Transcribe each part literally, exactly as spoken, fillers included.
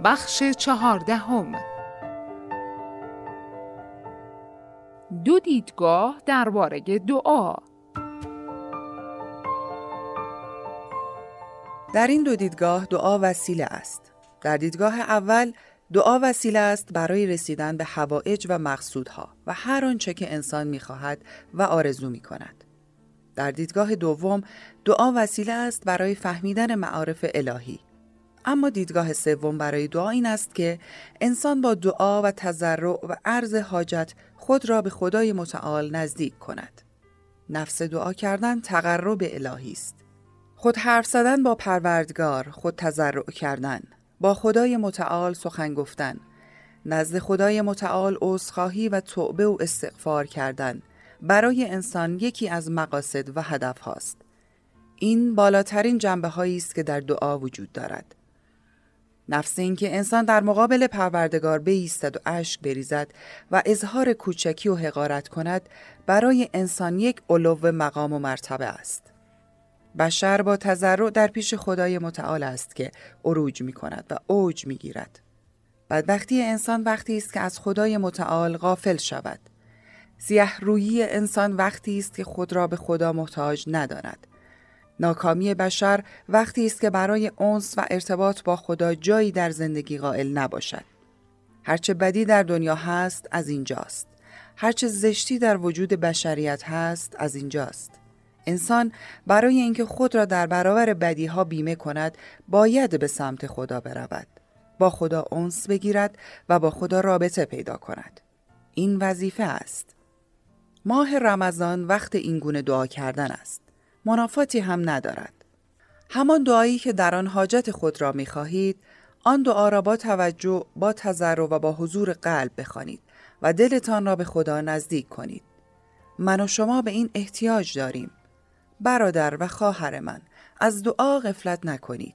بخش چهاردهم. دو دیدگاه درباره دعا. در این دو دیدگاه دعا وسیله است. در دیدگاه اول دعا وسیله است برای رسیدن به حوائج و مقصودها و هر آنچه که انسان می‌خواهد و آرزو می‌کند. در دیدگاه دوم دعا وسیله است برای فهمیدن معارف الهی. اما دیدگاه سوم برای دعا این است که انسان با دعا و تضرع و عرض حاجت خود را به خدای متعال نزدیک کند. نفس دعا کردن تقرب الهی است. خود حرف زدن با پروردگار، خود تضرع کردن، با خدای متعال سخن گفتن، نزد خدای متعال عذرخواهی و توبه و استغفار کردن برای انسان یکی از مقاصد و هدف هاست. این بالاترین جنبه هایی است که در دعا وجود دارد. نفس این که انسان در مقابل پروردگار بایستد و اشک بریزد و اظهار کوچکی و حقارت کند برای انسان یک علو مقام و مرتبه است. بشر با تضرع در پیش خدای متعال است که عروج می کند و اوج می گیرد. بدبختی انسان وقتی است که از خدای متعال غافل شود. سیه رویی انسان وقتی است که خود را به خدا محتاج نداند. ناکامی بشر وقتی است که برای انس و ارتباط با خدا جایی در زندگی قائل نباشد. هرچه بدی در دنیا هست از اینجاست. هرچه زشتی در وجود بشریت هست از اینجاست. انسان برای اینکه خود را در برابر بدیها بیمه کند باید به سمت خدا برود، با خدا انس بگیرد و با خدا رابطه پیدا کند. این وظیفه است. ماه رمضان وقت این گونه دعا کردن است. منافاتی هم ندارد. همان دعایی که در آن حاجت خود را می خواهید، آن دعا را با توجه، با تضرع و با حضور قلب بخوانید و دلتان را به خدا نزدیک کنید. من و شما به این احتیاج داریم. برادر و خواهر من، از دعا غفلت نکنید.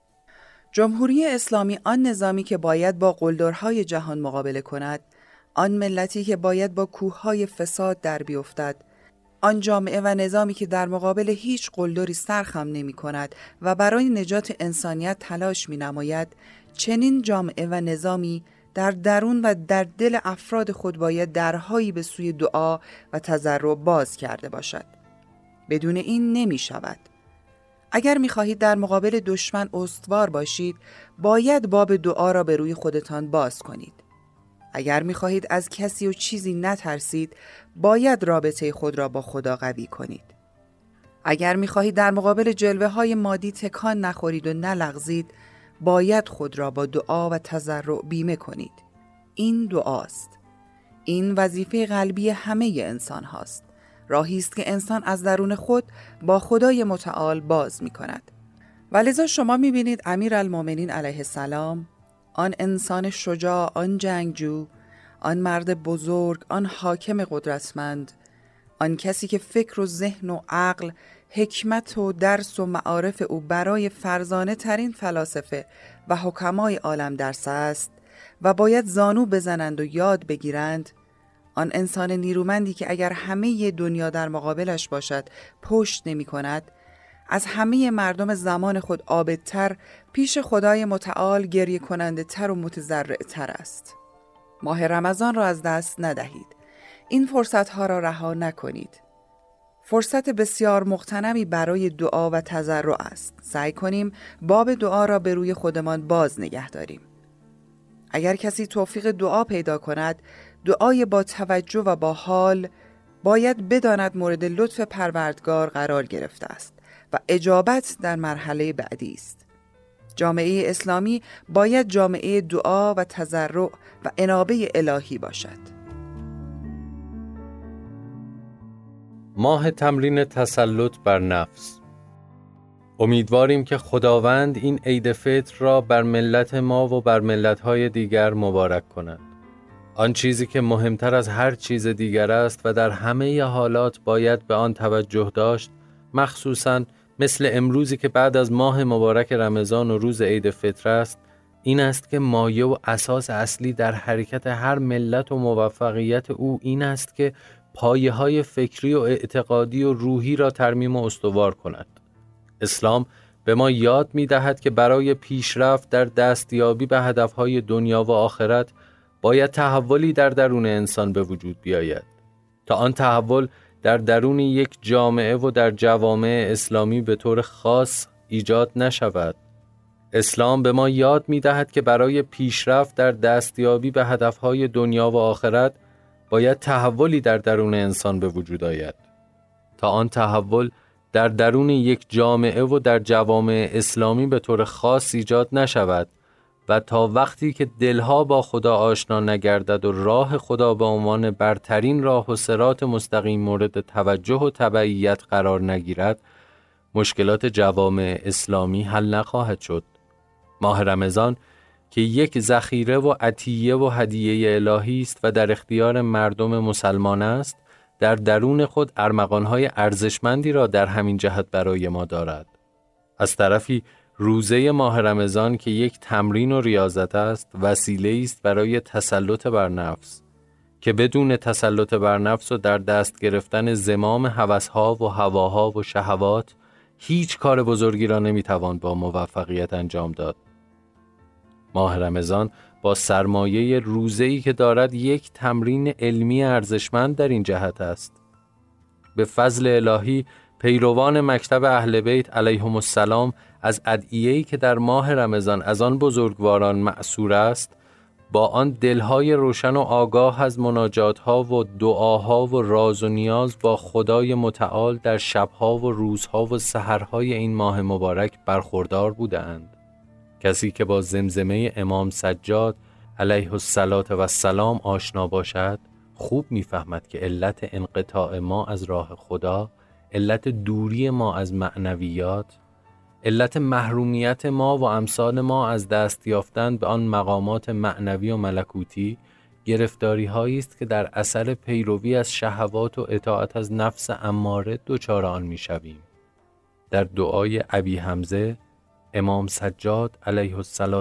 جمهوری اسلامی آن نظامی که باید با قلدرهای جهان مقابله کند، آن ملتی که باید با کوههای فساد در بیفتد، آن جامعه و نظامی که در مقابل هیچ قلدری سرخم نمی کند و برای نجات انسانیت تلاش می نماید، چنین جامعه و نظامی در درون و در دل افراد خود باید درهایی به سوی دعا و تضرع باز کرده باشد. بدون این نمی شود. اگر می خواهید در مقابل دشمن استوار باشید، باید باب دعا را به روی خودتان باز کنید. اگر می خواهید از کسی و چیزی نترسید، باید رابطه خود را با خدا قوی کنید. اگر می خواهید در مقابل جلوه های مادی تکان نخورید و نلغزید، باید خود را با دعا و تضرع بیمه کنید. این دعاست. این وظیفه قلبی همه انسان هاست. راهی است که انسان از درون خود با خدای متعال باز می کند. ولذا شما می بینید امیرالمومنین علیه السلام، آن انسان شجاع، آن جنگجو، آن مرد بزرگ، آن حاکم قدرتمند، آن کسی که فکر و ذهن و عقل، حکمت و درس و معارف او برای فرزانه ترین فلاسفه و حکمای عالم درس است و باید زانو بزنند و یاد بگیرند، آن انسان نیرومندی که اگر همه دنیا در مقابلش باشد پشت نمی کند، از همه مردم زمان خود عابدتر پیش خدای متعال گریه کننده تر و متضرع تر است. ماه رمضان را از دست ندهید. این فرصتها را رها نکنید. فرصت بسیار مغتنمی برای دعا و تضرع است. سعی کنیم باب دعا را به روی خودمان باز نگه داریم. اگر کسی توفیق دعا پیدا کند، دعای با توجه و با حال باید بداند مورد لطف پروردگار قرار گرفته است و اجابت در مرحله بعدی است. جامعه اسلامی باید جامعه دعا و تضرع و انابه الهی باشد. ماه تمرین تسلط بر نفس. امیدواریم که خداوند این عید فطر را بر ملت ما و بر ملت‌های دیگر مبارک کند. آن چیزی که مهمتر از هر چیز دیگر است و در همه حالات باید به آن توجه داشت، مخصوصاً مثل امروزی که بعد از ماه مبارک رمضان و روز عید فطر است، این است که مایه و اساس اصلی در حرکت هر ملت و موفقیت او این است که پایه‌های فکری و اعتقادی و روحی را ترمیم و استوار کند. اسلام به ما یاد می دهد که برای پیشرفت در دستیابی به هدفهای دنیا و آخرت باید تحولی در درون انسان به وجود بیاید. تا آن تحول در درون یک جامعه و در جوامع اسلامی به طور خاص ایجاد نشود. اسلام به ما یاد می دهد که برای پیشرفت در دستیابی به هدفهای دنیا و آخرت باید تحولی در درون انسان به وجود آید. تا آن تحول در درون یک جامعه و در جوامع اسلامی به طور خاص ایجاد نشود و تا وقتی که دلها با خدا آشنا نگردد و راه خدا به عنوان برترین راه و صراط مستقیم مورد توجه و تبعیت قرار نگیرد، مشکلات جوامع اسلامی حل نخواهد شد. ماه رمضان که یک ذخیره و عطیه و هدیه الهی است و در اختیار مردم مسلمان است، در درون خود ارمغان‌های ارزشمندی را در همین جهت برای ما دارد. از طرفی روزه ماه رمضان که یک تمرین و ریاضت است، وسیله است برای تسلط بر نفس که بدون تسلط بر نفس و در دست گرفتن زمام هوس‌ها و هواها و شهوات هیچ کار بزرگی را نمی‌توان با موفقیت انجام داد. ماه رمضان با سرمایه روزه‌ای که دارد یک تمرین علمی ارزشمند در این جهت است. به فضل الهی پیروان مکتب اهل بیت علیهم السلام از ادعیه‌ای که در ماه رمضان از آن بزرگواران مأثور است، با آن دلهای روشن و آگاه از مناجاتها و دعاها و راز و نیاز با خدای متعال در شبها و روزها و سحرهای این ماه مبارک برخوردار بودند. کسی که با زمزمه امام سجاد علیه السلام آشنا باشد، خوب می‌فهمد که علت انقطاع ما از راه خدا، علت دوری ما از معنویات، علت محرومیت ما و امثال ما از دست یافتن به آن مقامات معنوی و ملکوتی، گرفتاری هایی است که در اثر پیروی از شهوات و اطاعت از نفس اماره دچار آن می‌شویم. در دعای ابی حمزه امام سجاد علیه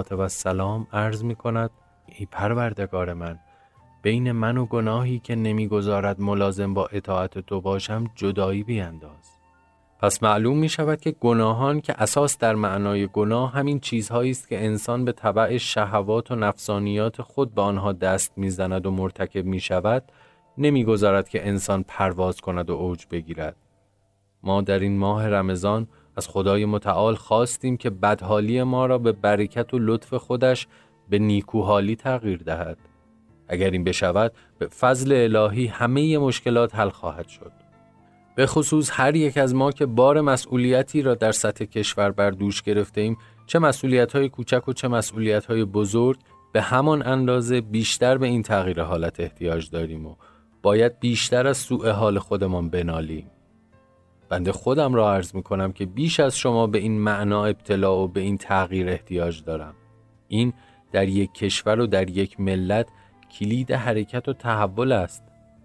السلام عرض می کند: ای پروردگار من، بین من و گناهی که نمیگذارد ملازم با اطاعت تو باشم جدایی بینداز. پس معلوم می شود که گناهان که اساس در معنای گناه همین چیزهایی است که انسان به تبع شهوات و نفسانیات خود به آنها دست می زند و مرتکب می شود، نمیگذارد که انسان پرواز کند و اوج بگیرد. ما در این ماه رمضان از خدای متعال خواستیم که بدحالی ما را به برکت و لطف خودش به نیکوحالی تغییر دهد. اگر این بشود، به فضل الهی همه مشکلات حل خواهد شد. به خصوص هر یک از ما که بار مسئولیتی را در سطح کشور بر دوش گرفته ایم، چه مسئولیت‌های کوچک و چه مسئولیت‌های بزرگ، به همان اندازه بیشتر به این تغییر حالت احتیاج داریم و باید بیشتر از سوء حال خودمان بنالیم. بنده خودم را عرض می کنم که بیش از شما به این معنا ابتلا و به این تغییر احتیاج دارم. این در یک کشور و در یک ملت کلید حرکت و تحول است.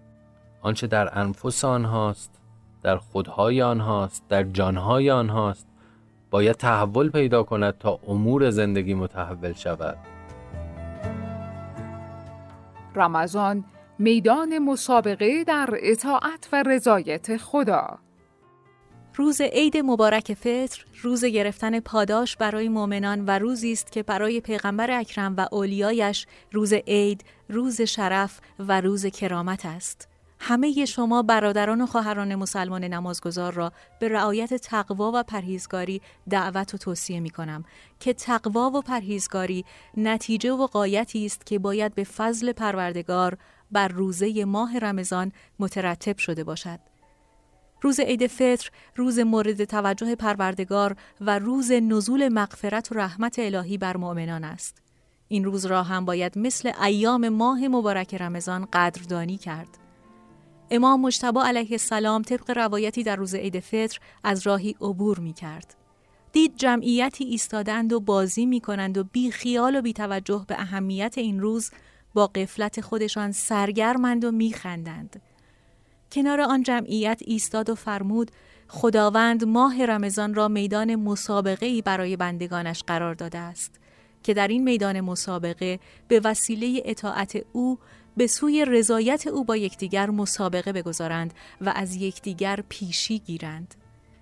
آنچه در انفس آنهاست، در خودهای آنهاست، در جانهای آنهاست، باید تحول پیدا کند تا امور زندگی متحول شود. رمضان میدان مسابقه در اطاعت و رضایت خدا. روز عید مبارک فطر روز گرفتن پاداش برای مؤمنان و روزی است که برای پیغمبر اکرم و اولیایش روز عید، روز شرف و روز کرامت است. همه شما برادران و خواهران مسلمان نمازگزار را به رعایت تقوا و پرهیزگاری دعوت و توصیه می کنم که تقوا و پرهیزگاری نتیجه و غایتی است که باید به فضل پروردگار بر روزه ماه رمضان مترتب شده باشد. روز عید فطر روز مورد توجه پروردگار و روز نزول مغفرت و رحمت الهی بر مؤمنان است. این روز را هم باید مثل ایام ماه مبارک رمضان قدردانی کرد. امام مجتبی علیه السلام طبق روایتی در روز عید فطر از راهی عبور می کرد. دید جمعیتی ایستادند و بازی می کنند و بی خیال و بی توجه به اهمیت این روز با غفلت خودشان سرگرمند و می خندند. کنار آن جمعیت ایستاد و فرمود: خداوند ماه رمضان را میدان مسابقه‌ای برای بندگانش قرار داده است که در این میدان مسابقه به وسیله اطاعت او به سوی رضایت او با یکدیگر مسابقه بگذارند و از یکدیگر پیشی گیرند.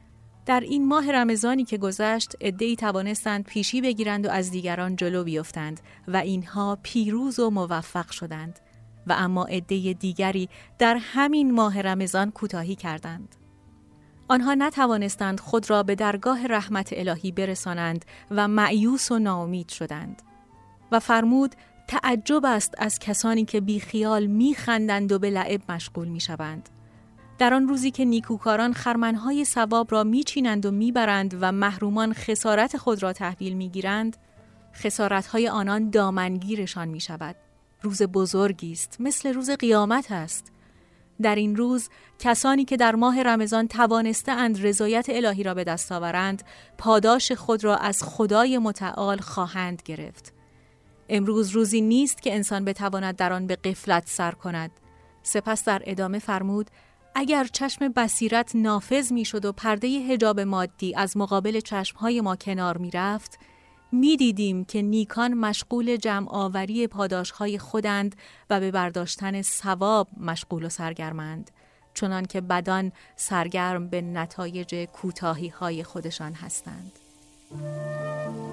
در این ماه رمضانی که گذشت، عده‌ای توانستند پیشی بگیرند و از دیگران جلو بیفتند و اینها پیروز و موفق شدند و اما عده دیگری در همین ماه رمضان کوتاهی کردند. آنها نتوانستند خود را به درگاه رحمت الهی برسانند و مایوس و ناامید شدند و فرمود تعجب است از کسانی که بی خیال می خندند و به لعب مشغول می شوند. در آن روزی که نیکوکاران خرمنهای ثواب را می چینند و می برند و محرومان خسارت خود را تحویل می گیرند، خسارتهای آنان دامنگیرشان می شود. روز بزرگی است، مثل روز قیامت است. در این روز کسانی که در ماه رمضان توانسته اند رضایت الهی را به دست آورند، پاداش خود را از خدای متعال خواهند گرفت. امروز روزی نیست که انسان بتواند در آن به غفلت سر کند. سپس در ادامه فرمود اگر چشم بصیرت نافذ می شد و پرده حجاب مادی از مقابل چشمهای ما کنار می رفت، می دیدیم که نیکان مشغول جمع آوری پاداشهای خودند و به برداشتن ثواب مشغول و سرگرمند، چنان که بدان سرگرم به نتایج کوتاهی های خودشان هستند.